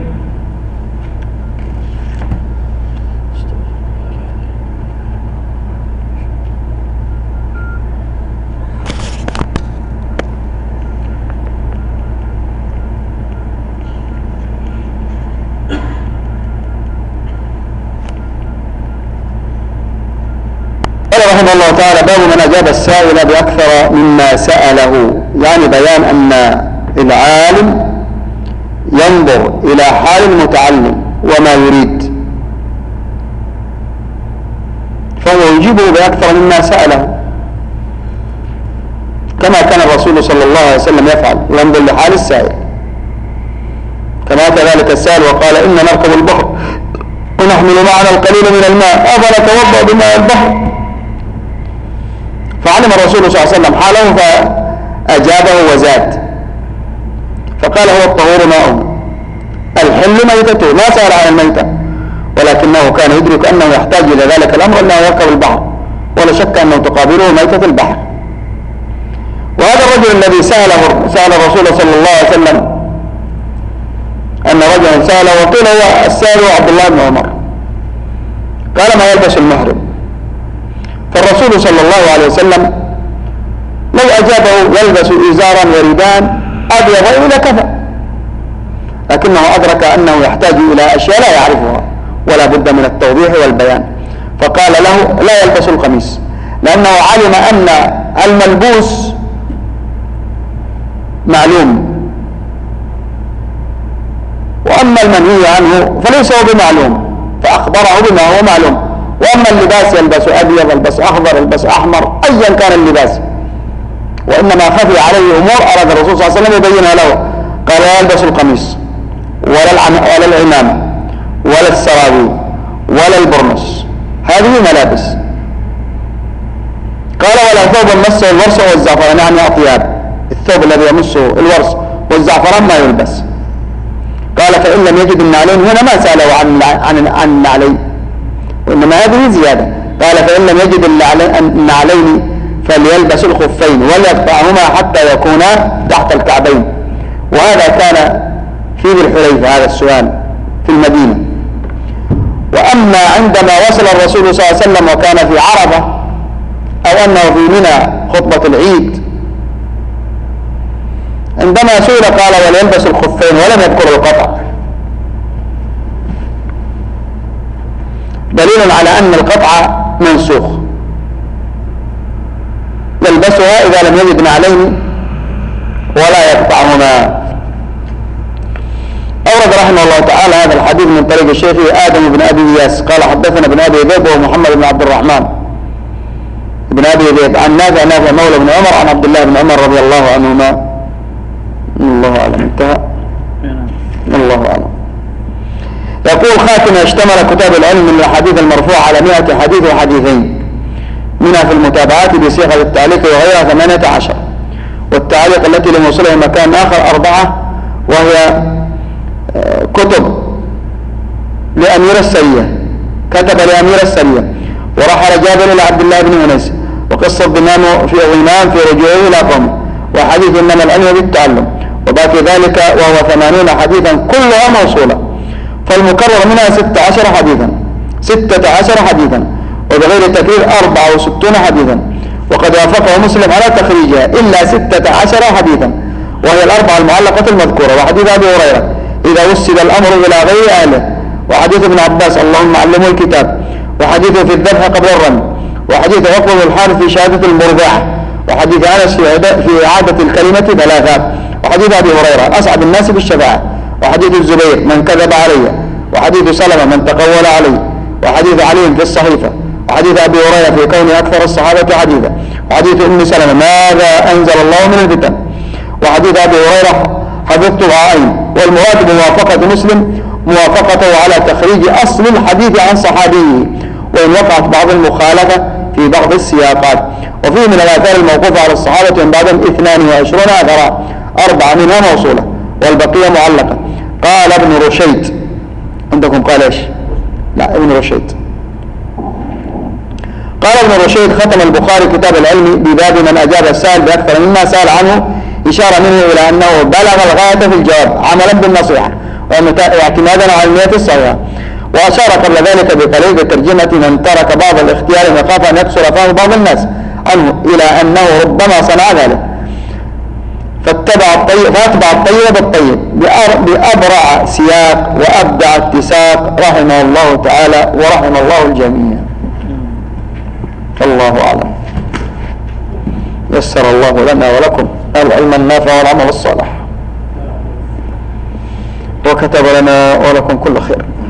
S2: رحمه الله تعالى باب من أجاب السائل بأكثر مما سأله، يعني بيان أن العالم ينظر إلى حال المتعلم وما يريد فهو يجيبه بأكثر مما سأله، كما كان الرسول صلى الله عليه وسلم يفعل، ينظر لحال السائل. كما كذلك السائل وقال إن نركب البحر ونحمل معنا القليل من الماء أفنتوضأ بماء البحر، فعلم الرسول صلى الله عليه وسلم حاله فأجابه وزاد، فقال هو الطهور ماؤه الحل ميتته، ما سأل عن الميتة، ولكنه كان يدرك أنه يحتاج إلى ذلك الأمر أنه يركب البحر، ولا شك أنه تقابله ميتة البحر. وهذا الرجل الذي سأله سأل الرسول صلى الله عليه وسلم أن رجلا سأله وقيل هو السائل عبد الله بن عمر، قال ما يلبس المحرم، فالرسول صلى الله عليه وسلم لو أجابه يلبس إزارا وردان أبيض لكفى، لكنه أدرك أنه يحتاج إلى أشياء لا يعرفها ولا بد من التوضيح والبيان، فقال له لا يلبس القميص، لأنه علم أن الملبوس معلوم وأما المنهي عنه فليس هو بمعلوم، فأخبره بما هو معلوم. وأما اللباس يلبس أبيض يلبس أخضر يلبس أحمر أيا كان اللباس، وإنما خفي عليه أمور أراد الرسول صلى الله عليه وسلم يبينها له، قال لا يلبس القميص ولا ولا العمامة ولا السراويل ولا البرنس، هذه ملابس. قال ولا ثوب مسه الورس والزعفران، يعني أطياب، الثوب الذي يمسه الورس والزعفران ما يلبس. قال فإن لم يجد النعلين، هنا ما سأله عن عن عن النعلين وإنما هذه زيادة، قال فإن لم يجد النعلين فليلبس الخفين وليقطعهما حتى يكونا تحت الكعبين. وهذا كان في ذي الحليفة، هذا السؤال في المدينة. وأما عندما وصل الرسول صلى الله عليه وسلم وكان في عرفة أو أنه في منى خطبة العيد، عندما سئل قال وليلبس الخفين ولم يذكر القطع، دليل على أن القطع منسوخ، يلبسها إذا لم يجد نعلين ولا يقطعهما. أورد رحمه الله تعالى هذا الحديث من طريق الشيخ آدم بن أبي إياس قال حدثنا بن أبي ذئب ومحمد بن عبد الرحمن بن أبي ذئب عن نافع نافع مولى بن عمر عن عبد الله بن عمر رضي الله عنهما. الله أعلم. انتهى. الله أعلم. يقول خاتم اشتمل كتاب العلم من الحديث المرفوع على مئة حديث وحديثين، منها في المتابعات بصيغة التعليق وغيرها ثمانية عشر، والتعليق التي لموصلها مكان آخر أربعة، وهي كتب لأمير السرية، كتب لأمير السرية ورحل جابر إلى عبد الله بن أنس، وقصة ضمان في غنام في رجوعه إلى قومه، وحديث إنما العلم بالتعلم، وباقي ذلك وهو ثمانون حديثا كلها موصولة، فالمكرر منها ستة عشر حديثا ستة عشر حديثا وبغير التكرير أربعة وستون حديثا، وقد وافقه مسلم على تخريجها إلا ستة عشر حديثا، وهي الأربعة المعلقة المذكورة، وحديث أبي هريرة إذا وسد الأمر إلى غير أهله، وحديث ابن عباس اللهم علمه الكتاب، وحديث في الذبح قبل الرمي، وحديث عقبة بن الحارث في شهادة المرضعة، وحديث أنس في إعادة الكلمة ثلاثات، وحديث أبي هريرة أسعد الناس بالشفاعة، وحديث الزبير من كذب علي، وحديث سلمة من تقول علي، وحديث علي في الصحيفة، وحديث أبي هريرة في كون أكثر الصحابة حديثا، وحديث أم سلمة ماذا أنزل الله من الفتن، وحديث أبي هريرة حفظت العين، والمراد بموافقة مسلم موافقته على تخريج أصل الحديث عن صحابيه، وإن وقعت بعض المخالفة في بعض السياقات. وفيه من الآثار الموقوفة على الصحابة من بعدهم اثنان وعشرون أثرا، أربعة منها موصولة والبقية معلقة. قال ابن رشيد، عندكم قال ايش؟ لا ابن رشيد. قال ابن رشيد: ختم البخاري كتاب العلم بباب من أجاب السائل بأكثر مما سأل عنه، إشارة منه إلى أنه بلغ الغاية في الجواب عملا بالنصيحة واعتمادا على النية الصحيحة. وأشار قبل ذلك بقليل بترجمة من ترك بعض الاختيار مخافة أن يقصر فهم بعض الناس عنه، إلى أنه ربما صنع ذلك فاتبع الطيب فاتبع الطيب بالطيب بأبرع سياق وأبدع اتساق، رحمه الله تعالى ورحم الله الجميع. الله أعلم. يسر الله لنا ولكم العلم النافع والعمل الصالح، وكتب لنا ولكم كل خير.